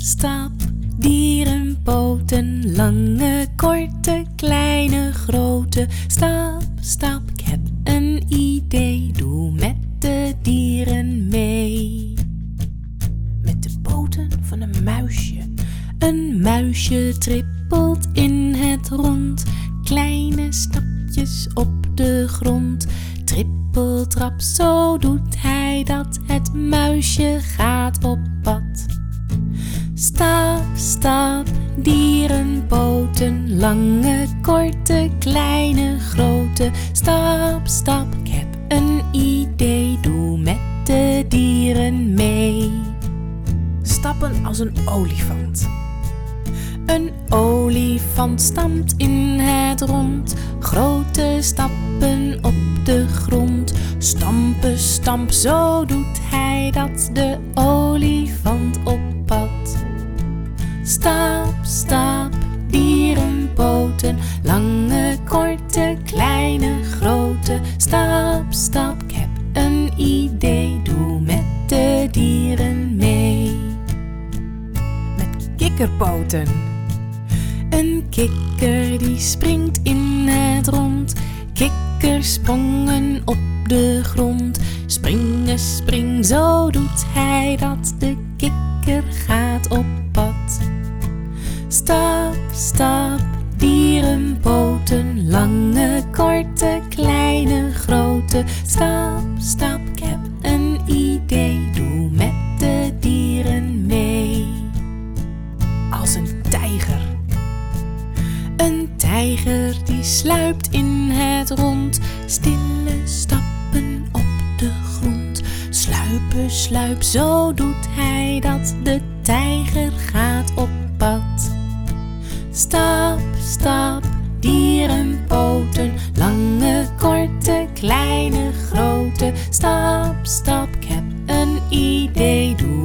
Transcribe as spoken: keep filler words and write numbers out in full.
stap, dierenpoten, lange, korte, kleine, grote. Stap, stap, ik heb een idee, doe met de dieren mee. Met de poten van een muisje. Een muisje trippelt in het rond, kleine stapjes op de grond. Trippeltrap, zo doet hij dat, het muisje gaat op pad. Stap, stap, dierenpoten, lange, korte, kleine, grote. Stap, stap, ik heb een idee, doe met de dieren mee. Stappen als een olifant. Een olifant stampt in het rond, grote stappen op de grond. Stampen, stamp, zo doet hij dat, de olifant op pad. Stap, stap, dierenpoten, lange, korte, kleine, grote. Stap, stap, ik heb een idee, doe met de dieren mee. Met kikkerpoten. Een kikker die springt in het rond, kikkers sprongen op de grond. Springen, spring, zo doet hij dat, de kikker gaat op pad. Stap, stap, dierenpoten, lange, korte, kleine, grote. Stap, stap, ik heb een idee, doe met de dieren mee. Als een tijger. Een tijger die sluipt in het rond, stille stappen op de grond. Sluipen, sluip, zo doet hij dat, de tijger gaat op pad. Stap, stap, dierenpoten, lange, korte, kleine, grote. Stap, stap, ik heb een idee, doe